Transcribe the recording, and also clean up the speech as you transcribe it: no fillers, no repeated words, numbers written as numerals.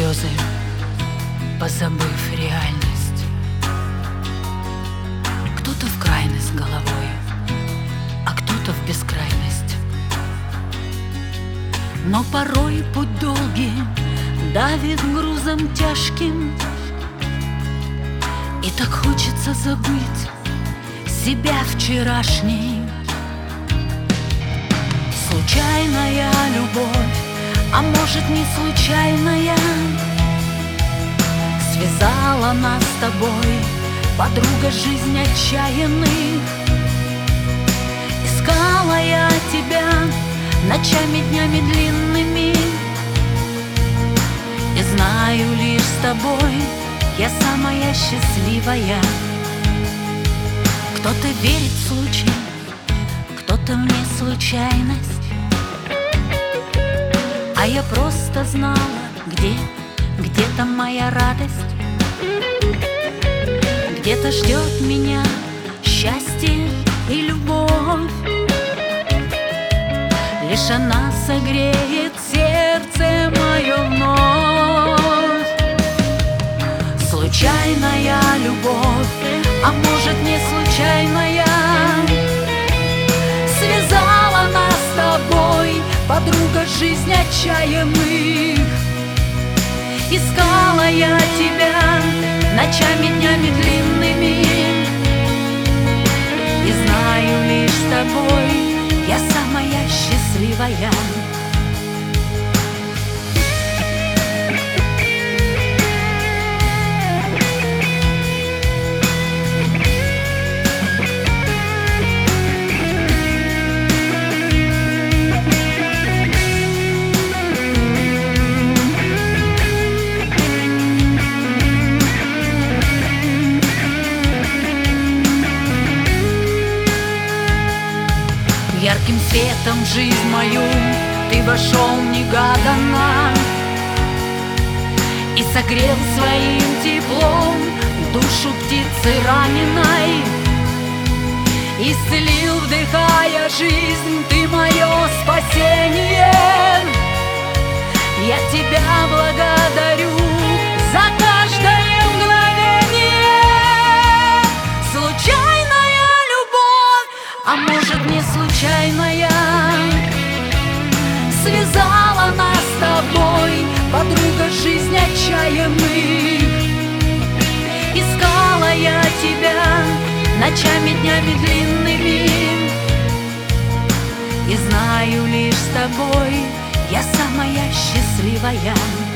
слезы, позабыв реальность. Кто-то в крайность головой, а кто-то в бескрайность. Но порой путь долгий давит грузом тяжким, и так хочется забыть себя вчерашней. Случайная любовь, а может не случайная, связала нас с тобой, подруга, жизнь отчаянных. Искала я тебя ночами, днями длинными, и знаю, лишь с тобой я самая счастливая. Кто-то верит в случай, кто-то в неслучайность, а я просто знала, где-то моя радость. Где-то ждет меня счастье и любовь, лишь она согреет сердце мое вновь. Случайная любовь, а может не случайная, связала нас с тобой, подруга, жизнь отчаянных. Искала я тебя ночами, днями длинными, и знаю, лишь с тобой я самая счастливая. Ярким светом в жизнь мою ты вошел негаданно и согрел своим теплом душу птицы раненой. Исцелил, вдыхая жизнь, ты мое спасение. Я тебя благодарю за каждое мгновение. Случайная любовь, а может не случайная, связала нас с тобой, подруга, жизнь отчаянных. Искала я тебя ночами, днями длинными, и знаю, лишь с тобой я самая счастливая.